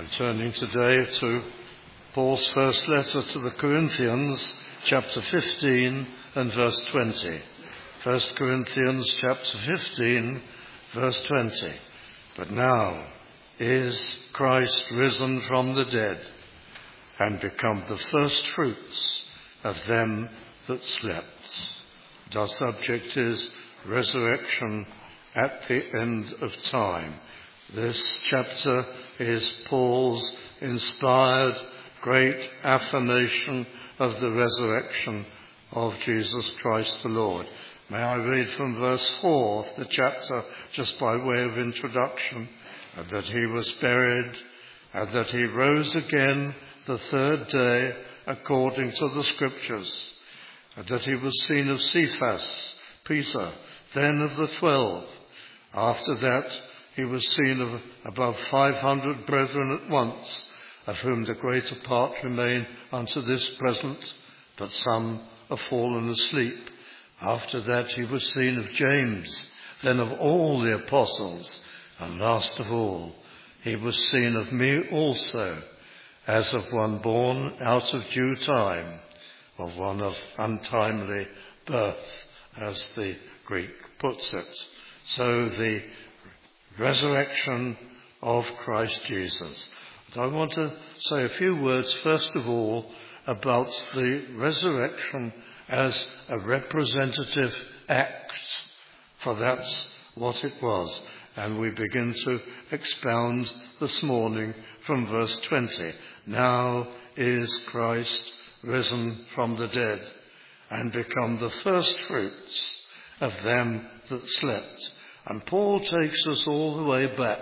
I'm turning today to Paul's first letter to the Corinthians, chapter 15 and verse 20. 1 Corinthians chapter 15, verse 20. But now is Christ risen from the dead and become the first fruits of them that slept. Our subject is resurrection at the end of time. This chapter is Paul's inspired great affirmation of the resurrection of Jesus Christ the Lord. May I read from verse 4 of the chapter just by way of introduction, that he was buried and that he rose again the third day according to the Scriptures, and that he was seen of Cephas, Peter, then of the 12. After that he was seen of above 500 brethren at once, of whom the greater part remain unto this present, but some are fallen asleep. After that he was seen of James, then of all the apostles, and last of all he was seen of me also, as of one born out of due time, of one of untimely birth, as the Greek puts it. So the resurrection of Christ Jesus. But I want to say a few words, first of all, about the resurrection as a representative act, for that's what it was. And we begin to expound this morning from verse 20. Now is Christ risen from the dead and become the first fruits of them that slept. And Paul takes us all the way back,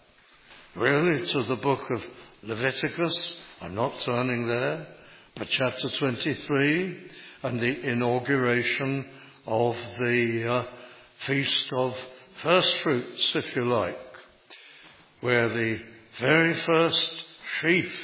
really, to the book of Leviticus. I'm not turning there, but chapter 23 and the inauguration of the Feast of First Fruits, if you like, where the very first sheaf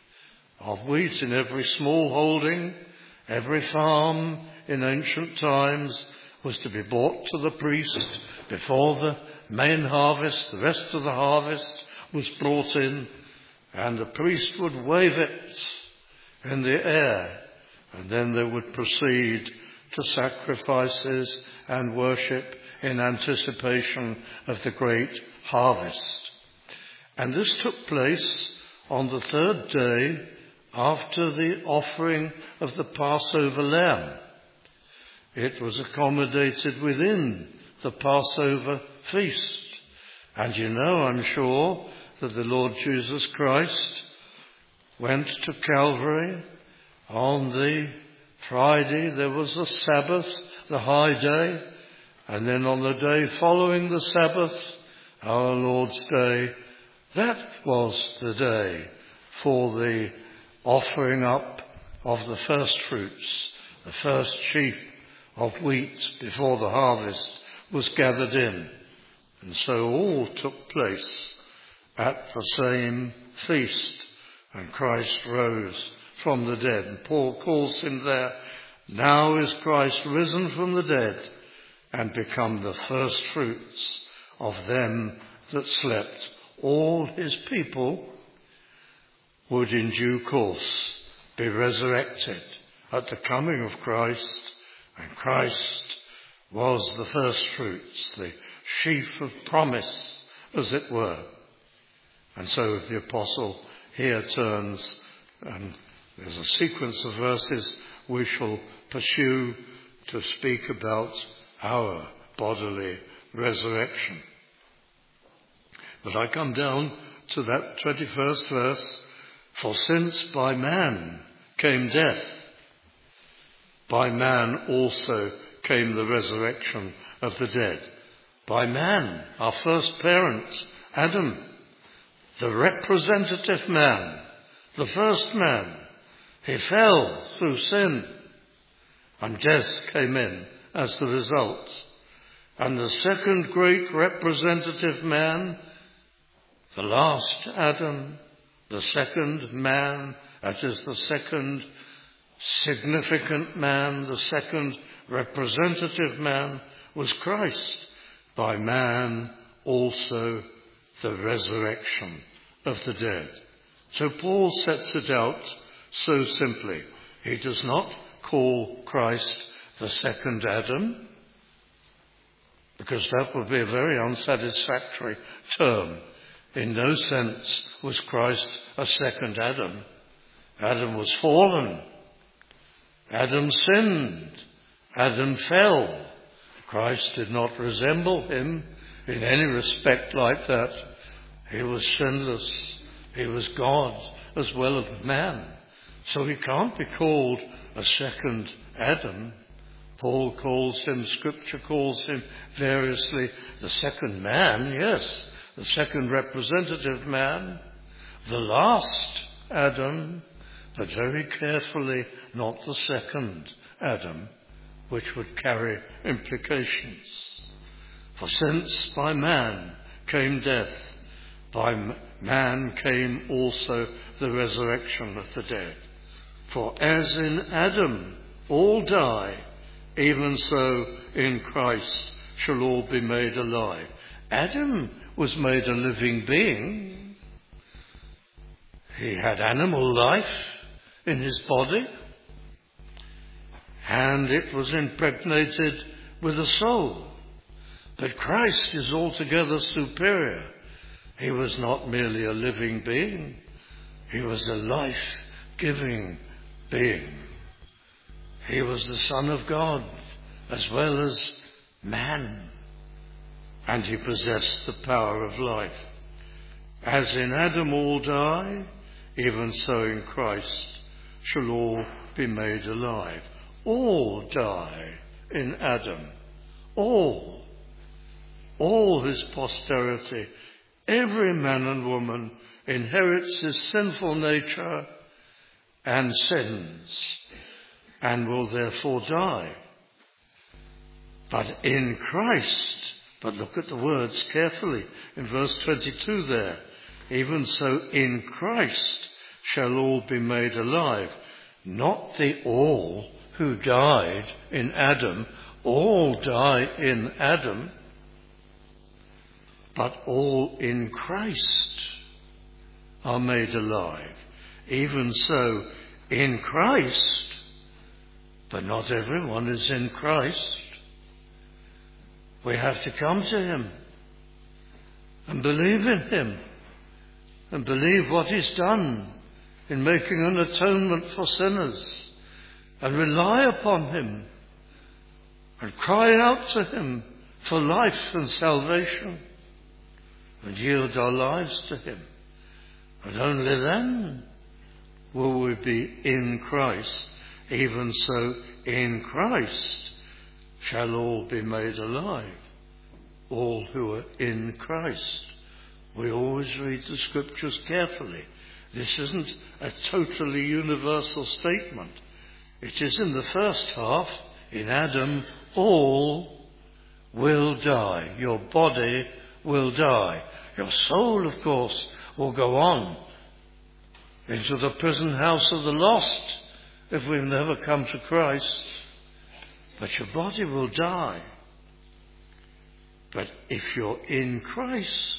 of wheat in every small holding, every farm in ancient times, was to be brought to the priest before the main harvest. The rest of the harvest was brought in, and the priest would wave it in the air, and then they would proceed to sacrifices and worship in anticipation of the great harvest. And this took place on the third day after the offering of the Passover lamb. It was accommodated within the Passover feast. And you know, I'm sure, that the Lord Jesus Christ went to Calvary on the Friday. There was a Sabbath, the high day, and then on the day following the Sabbath, our Lord's Day, that was the day for the offering up of the first fruits, the first sheaf of wheat before the harvest was gathered in. And so all took place at the same feast, and Christ rose from the dead. And Paul calls him there, now is Christ risen from the dead and become the first fruits of them that slept. All his people would in due course be resurrected at the coming of Christ, and Christ was the first fruits, the sheaf of promise, as it were. And so the apostle here turns, and there's a sequence of verses we shall pursue to speak about our bodily resurrection. But I come down to that 21st verse, for since by man came death, by man also came the resurrection of the dead. By man, our first parent, Adam, the representative man, the first man, he fell through sin, and death came in as the result. And the second great representative man, the last Adam, the second man, that is the second significant man, the second representative man, was Christ. By man also the resurrection of the dead. So Paul sets it out so simply. He does not call Christ the second Adam, because that would be a very unsatisfactory term. In no sense was Christ a second Adam. Adam was fallen. Adam sinned. Adam fell. Christ did not resemble him in any respect like that. He was sinless. He was God as well as man. So he can't be called a second Adam. Paul calls him, Scripture calls him variously the second man, yes, the second representative man, the last Adam, but very carefully not the second Adam, which would carry implications. For since by man came death, by man came also the resurrection of the dead. For as in Adam all die, even so in Christ shall all be made alive. Adam was made a living being. He had animal life in his body, and it was impregnated with a soul. But Christ is altogether superior. He was not merely a living being. He was a life-giving being. He was the Son of God as well as man, and he possessed the power of life. As in Adam all die, even so in Christ shall all be made alive. All die in Adam. All his posterity, every man and woman inherits his sinful nature and sins, and will therefore die. But in Christ, but look at the words carefully in verse 22 there, even so in Christ shall all be made alive. Not the all who died in Adam, all die in Adam, but all in Christ are made alive. Even so in Christ, but not everyone is in Christ. We have to come to him and believe in him and believe what he's done in making an atonement for sinners, and rely upon him and cry out to him for life and salvation and yield our lives to him. And only then will we be in Christ. Even so in Christ shall all be made alive, all who are in Christ. We always read the Scriptures carefully. This isn't a totally universal statement. It is in the first half, in Adam, all will die. Your body will die. Your soul, of course, will go on into the prison house of the lost if we've never come to Christ. But your body will die. But if you're in Christ,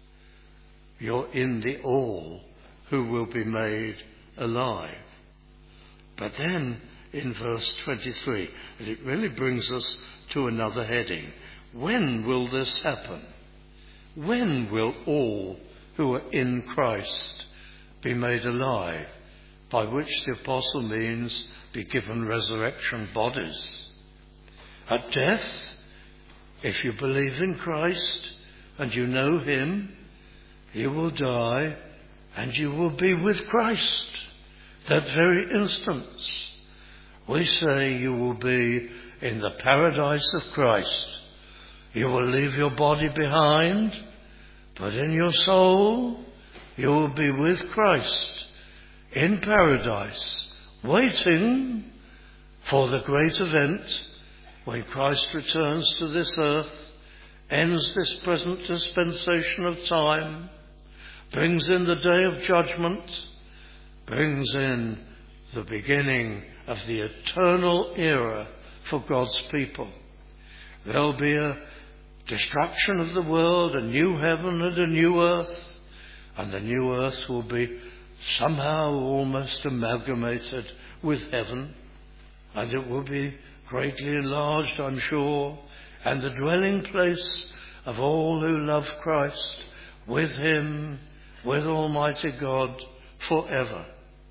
you're in the all who will be made alive. But then in verse 23, and it really brings us to another heading. When will this happen? When will all who are in Christ be made alive? By which the apostle means be given resurrection bodies. At death, if you believe in Christ and you know him, you will die and you will be with Christ that very instant. We say you will be in the paradise of Christ. You will leave your body behind, but in your soul you will be with Christ in paradise, waiting for the great event when Christ returns to this earth, ends this present dispensation of time, brings in the day of judgment, brings in the beginning of the eternal era for God's people. There'll be a destruction of the world, a new heaven and a new earth, and the new earth will be somehow almost amalgamated with heaven, and it will be greatly enlarged, I'm sure, and the dwelling place of all who love Christ, with him, with Almighty God, forever.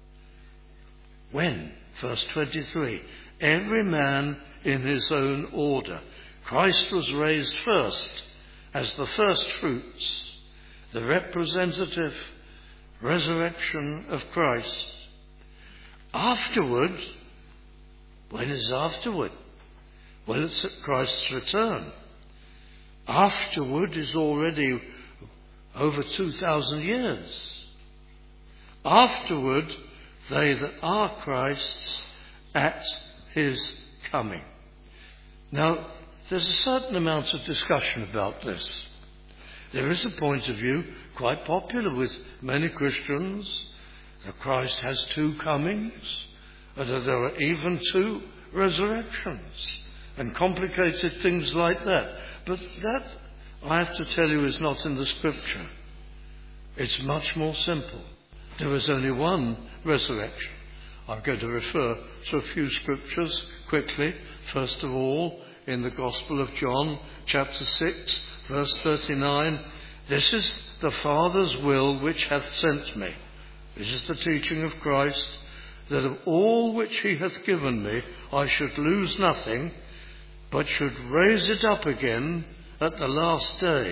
When? Verse 23. Every man in his own order. Christ was raised first as the first fruits, the representative resurrection of Christ. Afterward, when is afterward? Well, it's at Christ's return. Afterward is already over 2,000 years. Afterward, they that are Christ's at his coming. Now, there's a certain amount of discussion about this. There is a point of view quite popular with many Christians that Christ has two comings, or that there are even two resurrections, and complicated things like that. But that, I have to tell you, is not in the Scripture. It's much more simple. There is only one resurrection. I'm going to refer to a few Scriptures quickly. First of all, in the Gospel of John, chapter 6, verse 39, this is the Father's will which hath sent me. This is the teaching of Christ, that of all which he hath given me, I should lose nothing, but should raise it up again at the last day.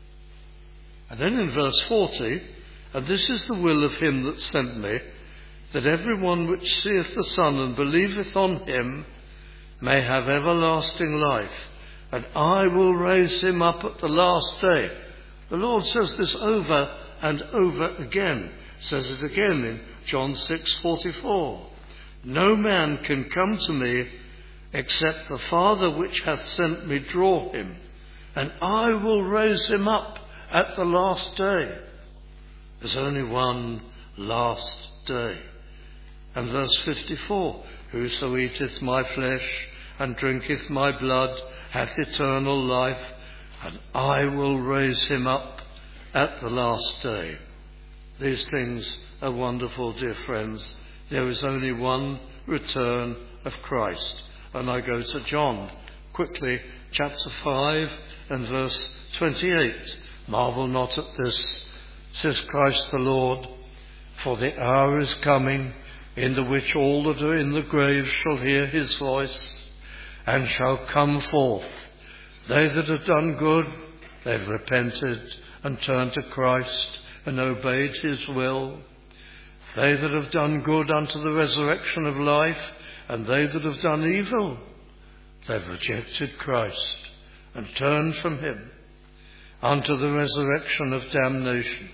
And then in verse 40, and this is the will of him that sent me, that every one which seeth the Son and believeth on him may have everlasting life, and I will raise him up at the last day. The Lord says this over and over again. Says it again in John 6:44. No man can come to me except the Father which hath sent me draw him, and I will raise him up at the last day. There's only one last day. And verse 54, whoso eateth my flesh and drinketh my blood hath eternal life, and I will raise him up at the last day. These things are wonderful, dear friends. There is only one return of Christ. And I go to John, quickly, chapter 5 and verse 28. Marvel not at this, says Christ the Lord, for the hour is coming, in the which all that are in the grave shall hear his voice, and shall come forth. They that have done good, they've repented and turned to Christ and obeyed his will. They that have done good unto the resurrection of life, and they that have done evil, they've rejected Christ and turned from him unto the resurrection of damnation.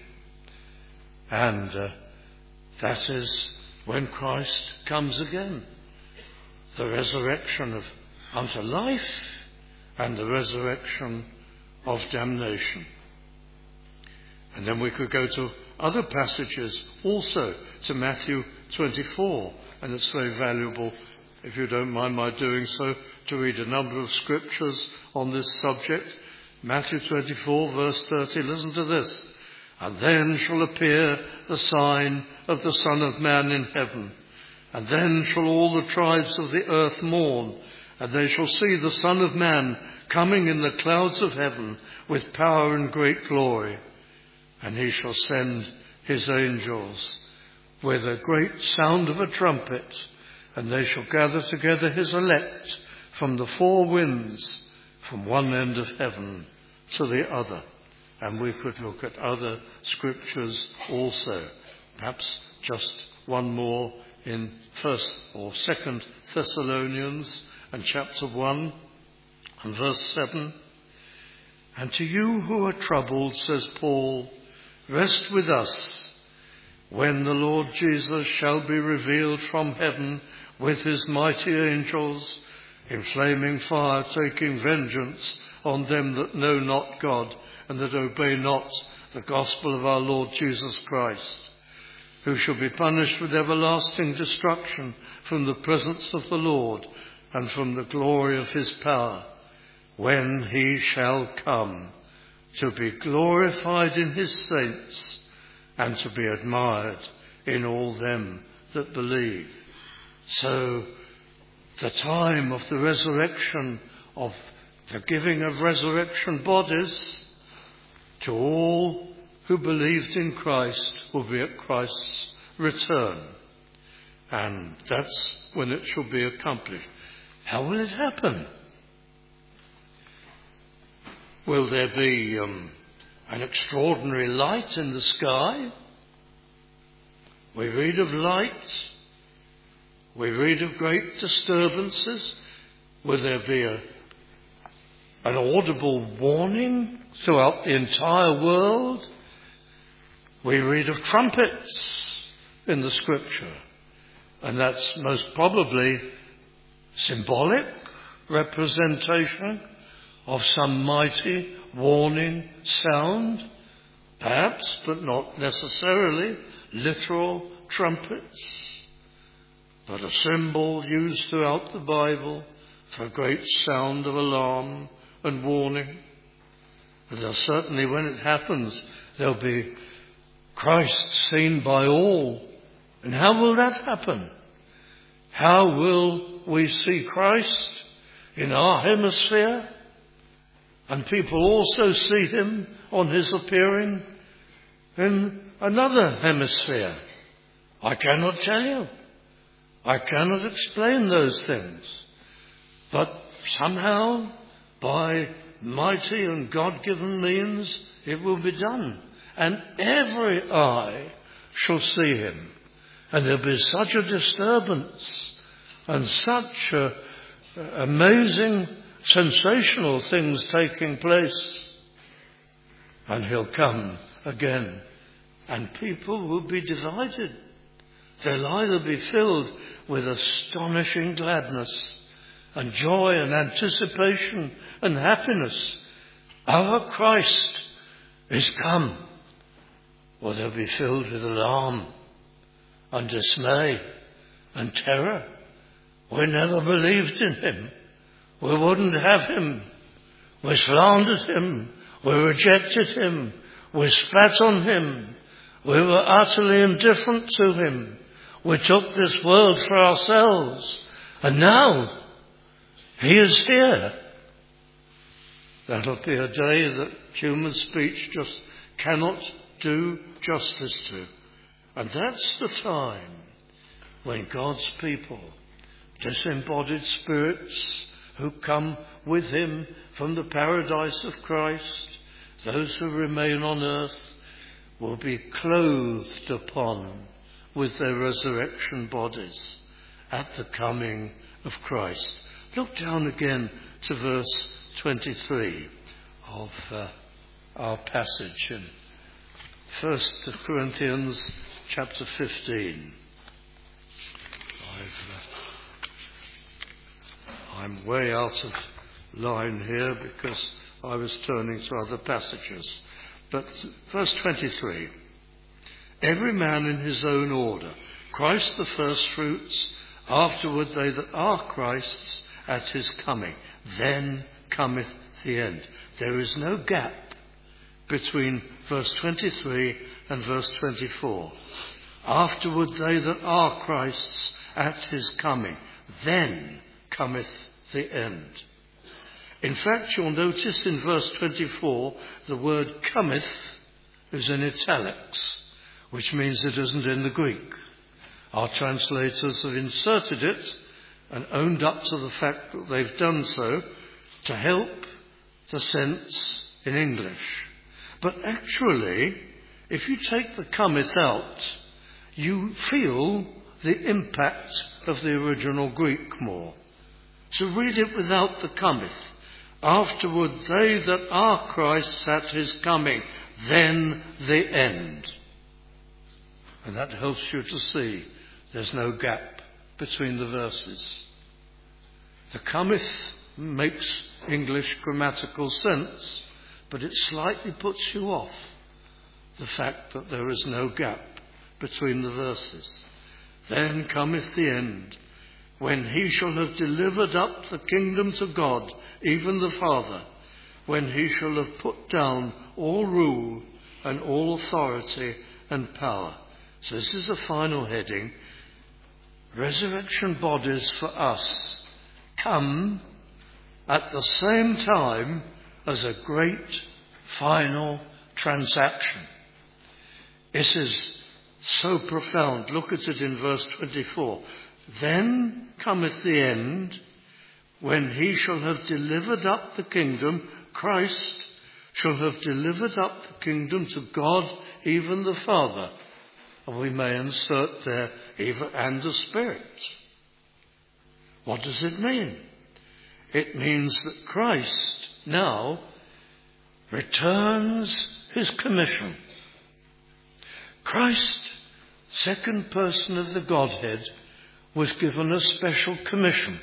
And that is when Christ comes again. The resurrection of unto life and the resurrection of damnation. And then we could go to other passages also, to Matthew 24, and it's very valuable, if you don't mind my doing so, to read a number of scriptures on this subject. Matthew 24, verse 30, listen to this. And then shall appear the sign of the Son of Man in heaven. And then shall all the tribes of the earth mourn, and they shall see the Son of Man coming in the clouds of heaven with power and great glory. And he shall send his angels with a great sound of a trumpet, and they shall gather together his elect from the four winds, from one end of heaven to the other. And we could look at other scriptures also. Perhaps just one more in 1st or 2nd Thessalonians and chapter 1 and verse 7. And to you who are troubled, says Paul, rest with us when the Lord Jesus shall be revealed from heaven with his mighty angels in flaming fire, taking vengeance on them that know not God and that obey not the gospel of our Lord Jesus Christ, who shall be punished with everlasting destruction from the presence of the Lord and from the glory of his power, when he shall come to be glorified in his saints and to be admired in all them that believe. So the time of the resurrection, of the giving of resurrection bodies to all who believed in Christ, will be at Christ's return. And that's when it shall be accomplished. How will it happen? Will there be an extraordinary light in the sky? We read of light. We read of great disturbances. Will there be an audible warning throughout the entire world? We read of trumpets in the Scripture, and that's most probably symbolic representation of some mighty warning sound, perhaps, but not necessarily literal trumpets, but a symbol used throughout the Bible for a great sound of alarm and warning. But certainly when it happens, there'll be Christ seen by all. And how will that happen? How will we see Christ in our hemisphere, and people also see him on his appearing in another hemisphere? I cannot tell you. I cannot explain those things. But somehow, by mighty and God-given means, it will be done. And every eye shall see him. And there'll be such a disturbance and such amazing, sensational things taking place. And he'll come again. And people will be divided. They'll either be filled with astonishing gladness and joy and anticipation and happiness. Our Christ is come. Or they'll be filled with alarm and dismay and terror. We never believed in him. We wouldn't have him. We slandered him. We rejected him. We spat on him. We were utterly indifferent to him. We took this world for ourselves. And now he is here. That'll be a day that human speech just cannot do justice to. And that's the time when God's people, disembodied spirits who come with him from the paradise of Christ, those who remain on earth, will be clothed upon with their resurrection bodies at the coming of Christ. Look down again to verse 23 of our passage in 1 Corinthians chapter 15. I'm way out of line here because I was turning to other passages. But verse 23. Every man in his own order, Christ the first fruits, afterward they that are Christ's at his coming. Then cometh the end. There is no gap between verse 23 and verse 24. Afterward they that are Christ's at his coming. Then cometh the end. In fact, you'll notice in verse 24, the word cometh is in italics, which means it isn't in the Greek. Our translators have inserted it and owned up to the fact that they've done so to help the sense in English. But actually, if you take the cometh out, you feel the impact of the original Greek more. So read it without the cometh. Afterward they that are Christ's at his coming, then the end. And that helps you to see there's no gap between the verses. The cometh makes English grammatical sense, but it slightly puts you off the fact that there is no gap between the verses. Then cometh the end, when he shall have delivered up the kingdom to God, even the Father, when he shall have put down all rule and all authority and power. So this is the final heading. Resurrection bodies for us come at the same time as a great final transaction. This is so profound. Look at it in verse 24. Then cometh the end, when he shall have delivered up the kingdom, Christ shall have delivered up the kingdom to God, even the Father. And we may insert there, even and the Spirit. What does it mean? It means that Christ now returns his commission. Christ, second person of the Godhead, was given a special commission.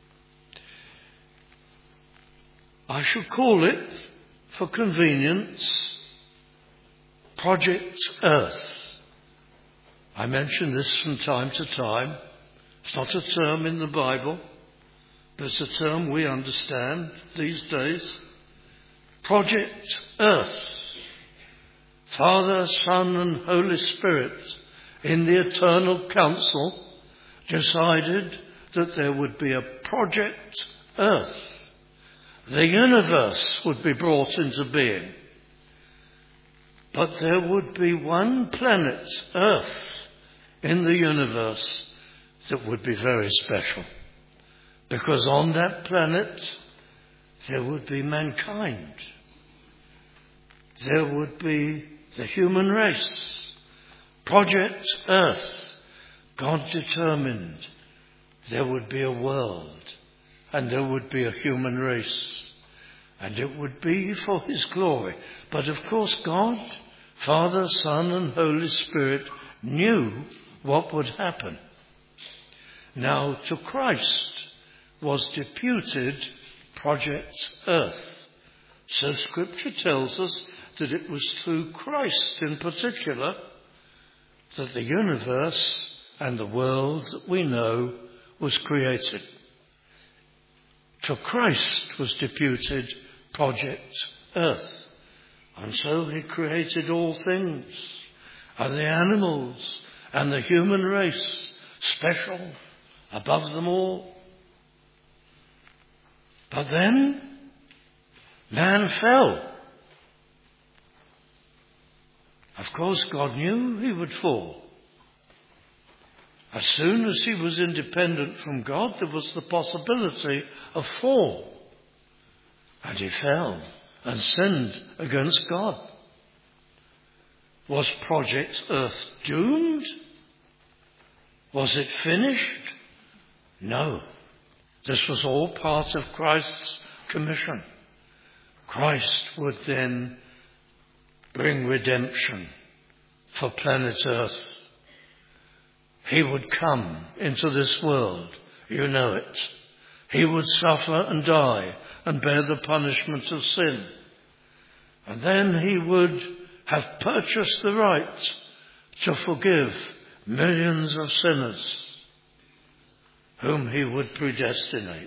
I shall call it, for convenience, Project Earth. I mention this from time to time. It's not a term in the Bible, but it's a term we understand these days. Project Earth. Father, Son, and Holy Spirit, in the eternal council, decided that there would be a Project Earth. The universe would be brought into being. But there would be one planet, Earth, in the universe that would be very special. Because on that planet, there would be mankind. There would be the human race. Project Earth. God determined there would be a world and there would be a human race. And it would be for his glory. But of course God, Father, Son and Holy Spirit knew what would happen. Now to Christ was deputed Project Earth. So Scripture tells us that it was through Christ in particular that the universe and the world that we know was created. To Christ was deputed Project Earth. And so he created all things, and the animals and the human race, special, above them all. But then man fell. Of course, God knew he would fall. As soon as he was independent from God, there was the possibility of fall. And he fell and sinned against God. Was Project Earth doomed? Was it finished? No. This was all part of Christ's commission. Christ would then bring redemption for planet Earth. He would come into this world. You know it. He would suffer and die and bear the punishment of sin. And then he would have purchased the right to forgive millions of sinners whom he would predestinate.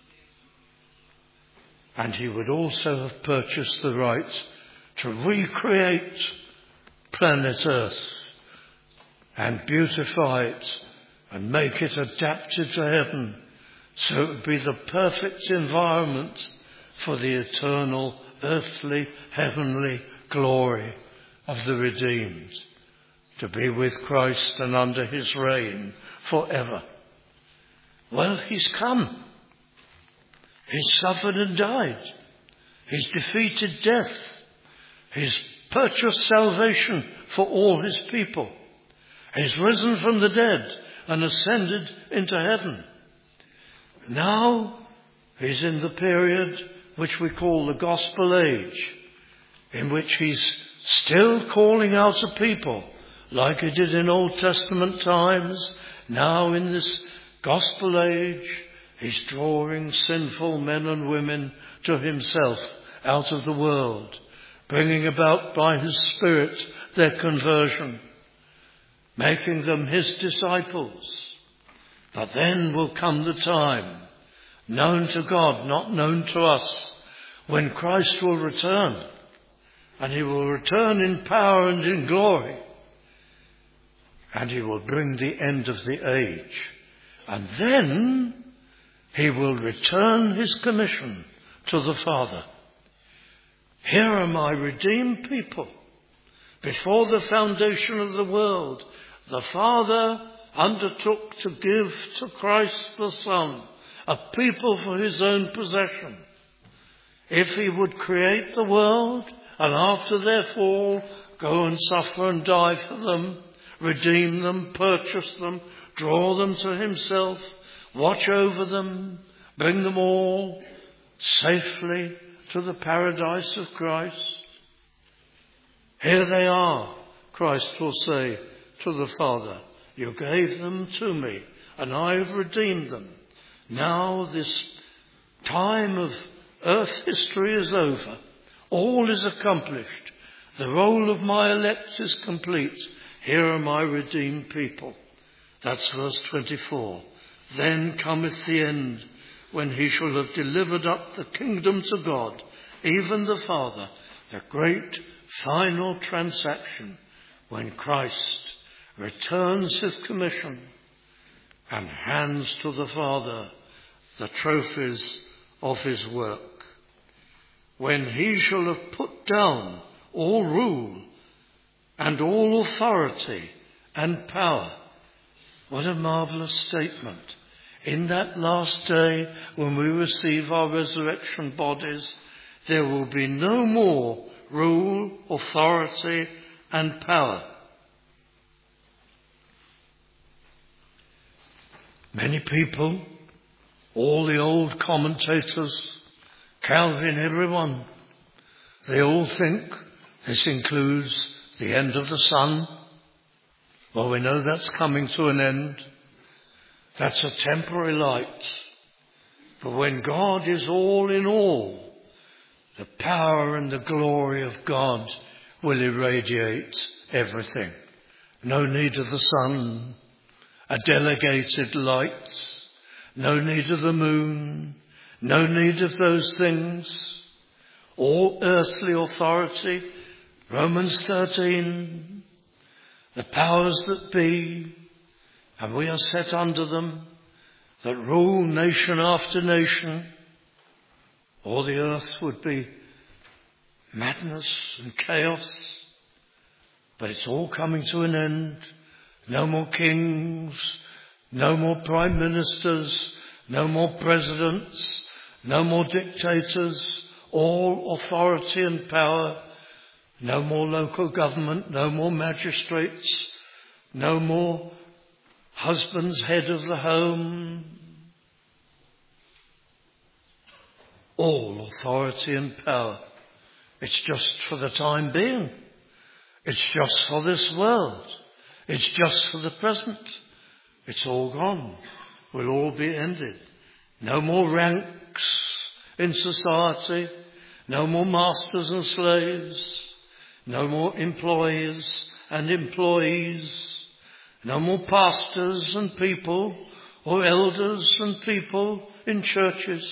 And he would also have purchased the right to recreate planet Earth and beautify it and make it adapted to heaven, so it would be the perfect environment for the eternal, earthly, heavenly glory of the redeemed, to be with Christ and under his reign forever. Well, he's come. He's suffered and died. He's defeated death. He's purchased salvation for all his people. He's risen from the dead and ascended into heaven. Now he's in the period which we call the gospel age, in which he's still calling out a people like he did in Old Testament times. Now in this gospel age, he's drawing sinful men and women to himself out of the world, bringing about by his Spirit their conversion, making them his disciples. But then will come the time, known to God, not known to us, when Christ will return. And he will return in power and in glory. and he will bring the end of the age. And then he will return his commission to the Father. Here are my redeemed people. Before the foundation of the world, the Father undertook to give to Christ the Son a people for his own possession. If he would create the world and after their fall go and suffer and die for them, redeem them, purchase them, draw them to himself, watch over them, bring them all safely to the paradise of Christ. Here they are, Christ will say to the Father. You gave them to me, and I have redeemed them. Now this time of earth history is over. All is accomplished. The role of my elect is complete. Here are my redeemed people. That's verse 24. Then cometh the end, when he shall have delivered up the kingdom to God, even the Father, the great final transaction, when Christ returns his commission and hands to the Father the trophies of his work. When he shall have put down all rule and all authority and power. What a marvellous statement. In that last day, when we receive our resurrection bodies, there will be no more rule, authority, and power. Many people, all the old commentators, Calvin, everyone, they all think this includes the end of the sun. Well, we know that's coming to an end. That's a temporary light. But when God is all in all, the power and the glory of God will irradiate everything. No need of the sun, a delegated light, no need of the moon, no need of those things. All earthly authority, Romans 13, the powers that be, and we are set under them, that rule nation after nation, all the earth would be madness and chaos. But it's all coming to an end. No more kings, no more prime ministers, no more presidents, no more dictators, all authority and power, no more local government, no more magistrates, no more husbands, head of the home. All authority and power. It's just for the time being. It's just for this world. It's just for the present. It's all gone. Will all be ended. No more ranks in society. No more masters and slaves. No more employers and employees. No more pastors and people or elders and people in churches.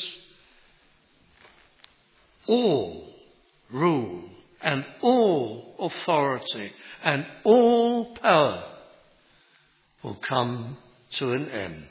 All rule and all authority and all power will come to an end.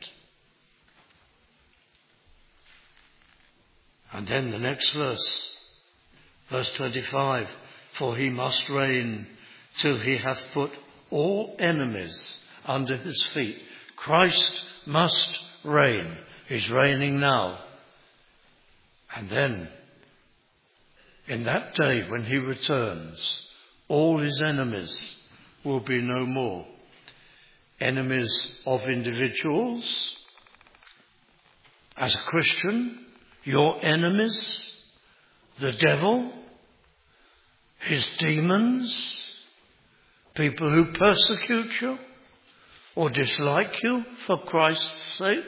And then the next verse, verse 25, for he must reign till he hath put all enemies under his feet. Christ must reign. He's reigning now. And then, in that day when he returns, all his enemies will be no more. Enemies of individuals. As a Christian, your enemies, the devil, his demons, people who persecute you or dislike you for Christ's sake.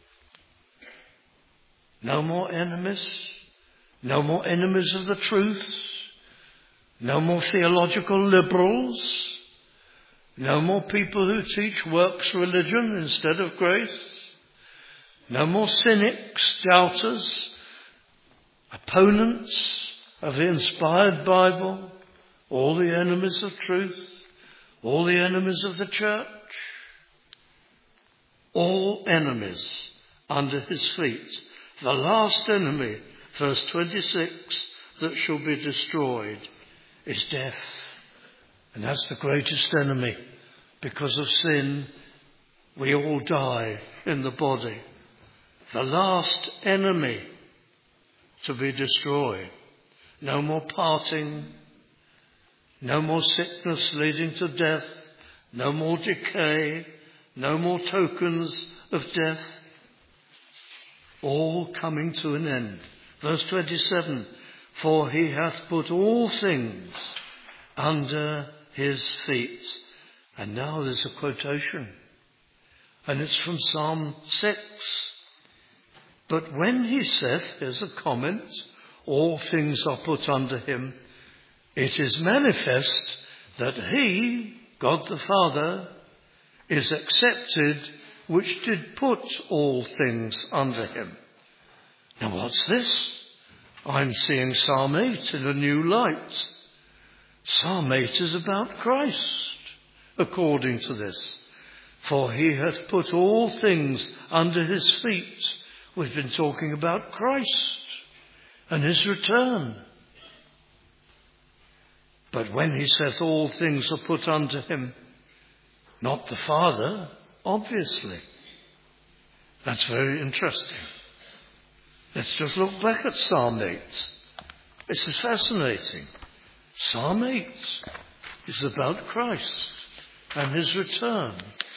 No more enemies. No more enemies of the truth. No more theological liberals. No more people who teach works religion instead of grace. No more cynics, doubters, opponents of the inspired Bible. All the enemies of truth. All the enemies of the church. all enemies under his feet. The last enemy, verse 26, that shall be destroyed is death. And that's the greatest enemy. Because of sin, we all die in the body. The last enemy to be destroyed. No more parting, no more sickness leading to death, no more decay, no more tokens of death. All coming to an end. Verse 27, for he hath put all things under his feet. And now there's a quotation. And it's from Psalm 6. But when he saith, here's a comment, all things are put under him, it is manifest that he, God the Father, is accepted which did put all things under him. Now what's this? I'm seeing Psalm 8 in a new light. Psalm 8 is about Christ, according to this. For he hath put all things under his feet. We've been talking about Christ and his return. But when he saith all things are put under him, not the Father, obviously. That's very interesting. Let's just look back at Psalm 8. This is fascinating. Psalm 8 is about Christ and his return.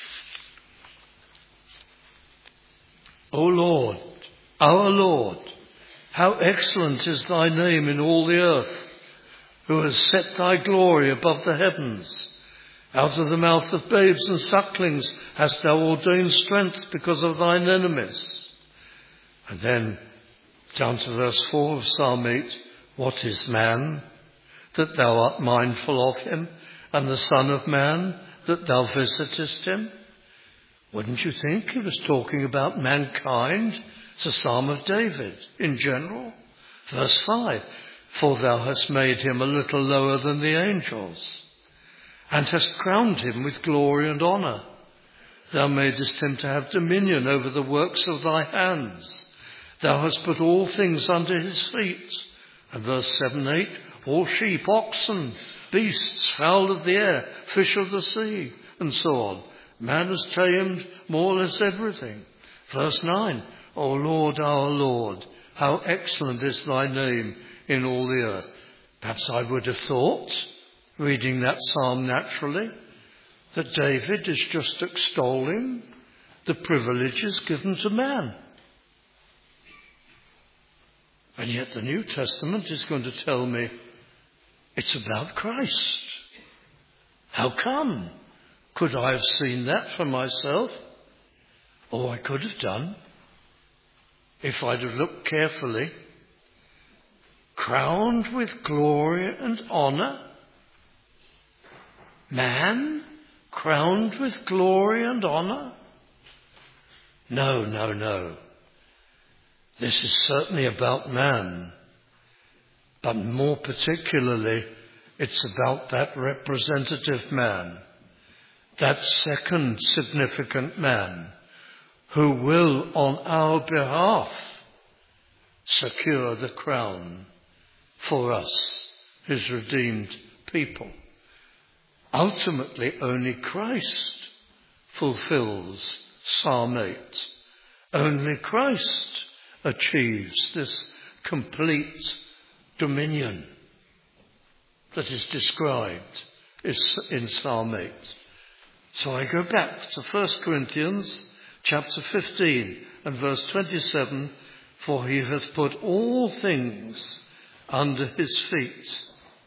O Lord, our Lord, how excellent is thy name in all the earth, who has set thy glory above the heavens. Out of the mouth of babes and sucklings hast thou ordained strength because of thine enemies. And then down to verse 4 of Psalm 8, what is man, that thou art mindful of him, and the Son of Man, that thou visitest him? Wouldn't you think he was talking about mankind? It's a Psalm of David in general. Verse 5, for thou hast made him a little lower than the angels, and hast crowned him with glory and honour. Thou madest him to have dominion over the works of thy hands. Thou hast put all things under his feet. And verse 7, 8, all sheep, oxen, beasts, fowl of the air, fish of the sea, and so on. Man has tamed more or less everything. Verse 9, O Lord, our Lord, how excellent is thy name in all the earth. Perhaps I would have thought, reading that psalm naturally, that David is just extolling the privileges given to man. And yet the New Testament is going to tell me it's about Christ. How come? Could I have seen that for myself? Oh, I could have done, if I'd have looked carefully. Crowned with glory and honour. Man crowned with glory and honour? No, no, no. This is certainly about man, but more particularly, it's about that representative man, that second significant man, who will on our behalf secure the crown for us, his redeemed people. Ultimately, only Christ fulfills Psalm 8. Only Christ achieves this complete dominion that is described in Psalm 8. So I go back to 1 Corinthians chapter 15 and verse 27, for he hath put all things under his feet.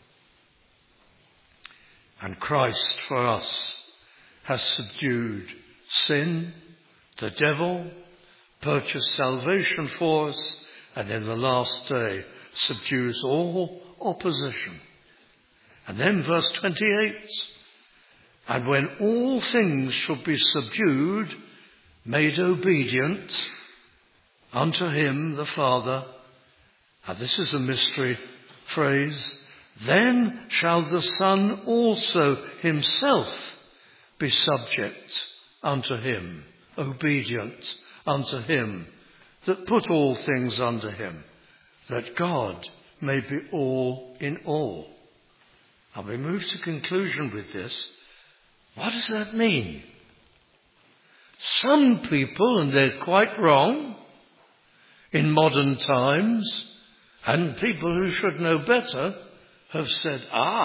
And Christ for us has subdued sin, the devil, purchased salvation for us, and in the last day subdues all opposition. And then verse 28, and when all things shall be subdued, made obedient unto him, the Father, and this is a mystery phrase, then shall the Son also himself be subject unto him, obedient unto him that put all things under him, that God may be all in all. And we move to conclusion with this. What does that mean? Some people, and they're quite wrong, in modern times, and people who should know better, have said,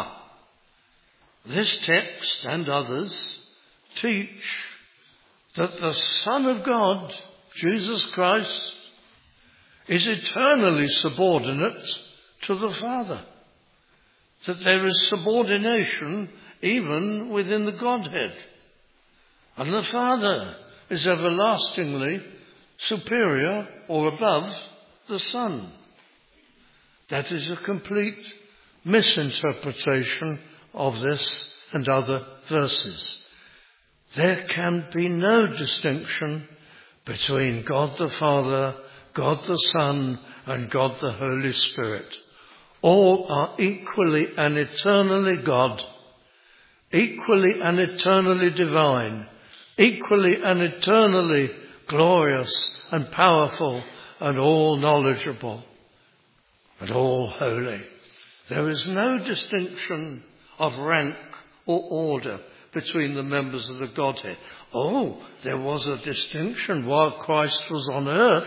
this text and others teach that the Son of God, Jesus Christ, is eternally subordinate to the Father. That there is subordination even within the Godhead. And the Father is everlastingly superior or above the Son. That is a complete misinterpretation of this and other verses. There can be no distinction between God the Father, God the Son, and God the Holy Spirit. All are equally and eternally God, equally and eternally divine, equally and eternally glorious and powerful and all knowledgeable and all holy. There is no distinction of rank or order between the members of the Godhead. There was a distinction while Christ was on earth.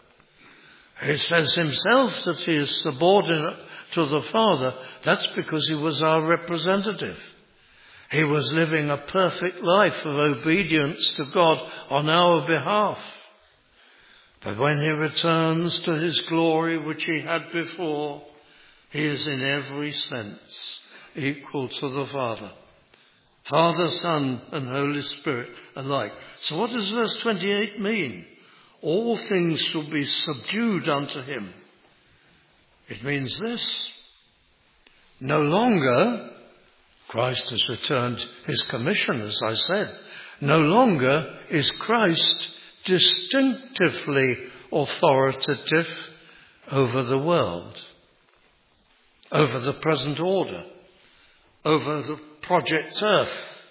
He says himself that he is subordinate to the Father. That's because he was our representative. He was living a perfect life of obedience to God on our behalf. But when he returns to his glory which he had before, he is in every sense equal to the Father. Father, Son, and Holy Spirit alike. So what does verse 28 mean? All things shall be subdued unto him. It means this. No longer, Christ has returned his commission, as I said. No longer is Christ distinctively authoritative over the world, over the present order, over the project earth,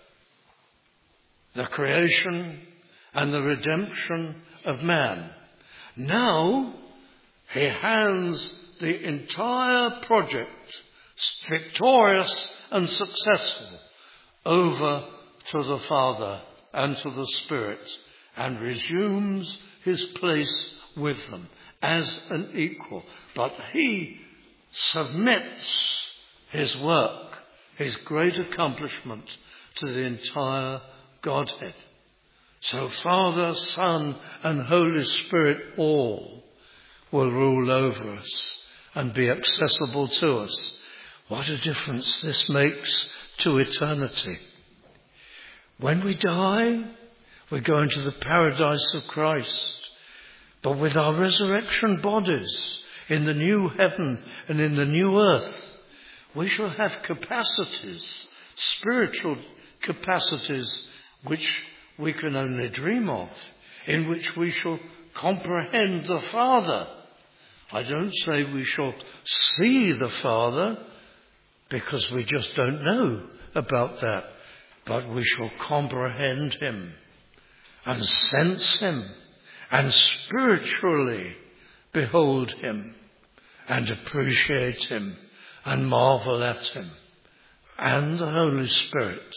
the creation and the redemption of man. Now he hands the entire project, victorious and successful, over to the Father and to the Spirit, and resumes his place with them as an equal. But he submits his work, his great accomplishment, to the entire Godhead. So Father, Son, and Holy Spirit all will rule over us and be accessible to us. What a difference this makes to eternity. When we die, we go into the paradise of Christ. But with our resurrection bodies in the new heaven and in the new earth, we shall have capacities, spiritual capacities, which we can only dream of, in which we shall comprehend the Father. I don't say we shall see the Father, because we just don't know about that, but we shall comprehend him and sense him and spiritually behold him and appreciate him and marvel at him, and the Holy Spirit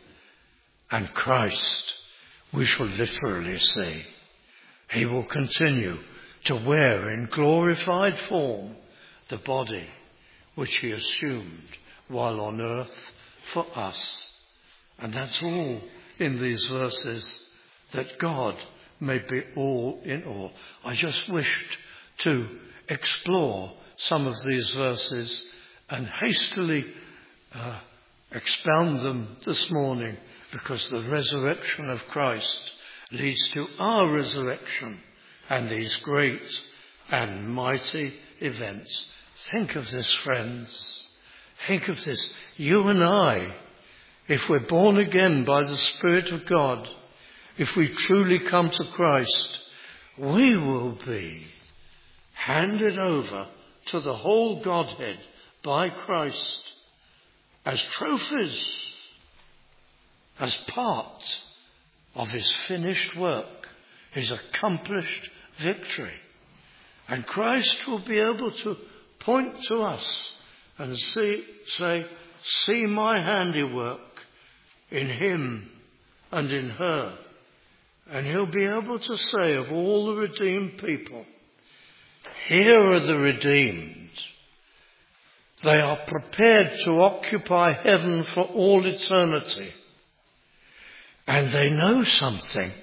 and Christ we shall literally see. He will continue to wear in glorified form the body which he assumed while on earth for us. And that's all in these verses, that God may be all in all. I just wished to explore some of these verses and hastily expound them this morning, because the resurrection of Christ leads to our resurrection and these great and mighty events. Think of this, friends. Think of this. You and I, if we're born again by the Spirit of God, if we truly come to Christ, we will be handed over to the whole Godhead by Christ as trophies, as part of his finished work. his accomplished victory. And Christ will be able to point to us and say, see my handiwork in him and in her. And he'll be able to say of all the redeemed people, here are the redeemed. They are prepared to occupy heaven for all eternity. And they know something.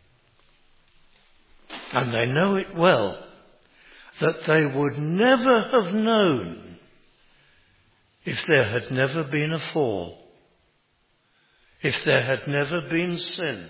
And they know it well, that they would never have known if there had never been a fall, if there had never been sin.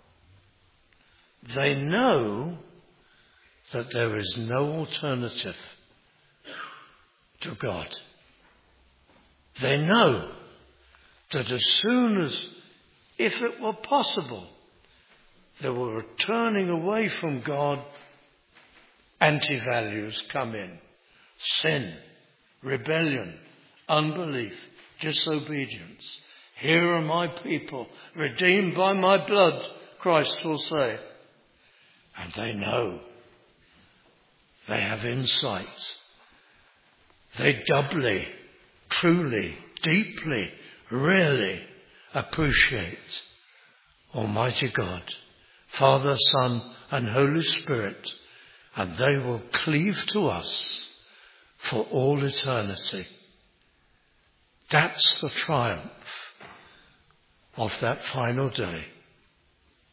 They know that there is no alternative to God. They know that as soon as, if it were possible, they were turning away from God, anti-values come in. Sin, rebellion, unbelief, disobedience. Here are my people, redeemed by my blood, Christ will say. And they know. They have insight. They doubly, truly, deeply, really appreciate Almighty God, Father, Son, and Holy Spirit, and they will cleave to us for all eternity. That's the triumph of that final day.